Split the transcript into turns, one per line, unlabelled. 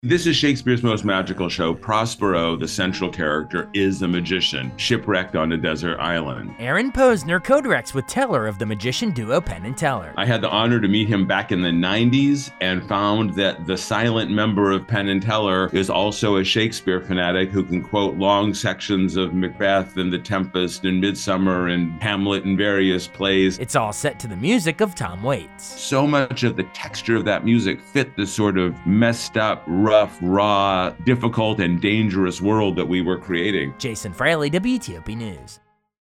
This is Shakespeare's most magical show. Prospero, the central character, is a magician, shipwrecked on a desert island.
Aaron Posner co-directs with Teller of the magician duo Penn and Teller.
I had the honor to meet him back in the 90s and found that the silent member of Penn and Teller is also a Shakespeare fanatic who can quote long sections of Macbeth and The Tempest and Midsummer and Hamlet and various plays.
It's all set to the music of Tom Waits.
So much of the texture of that music fit the sort of messed up, rough, raw, difficult, and dangerous world that we were creating.
Jason Fraley, WTOP News.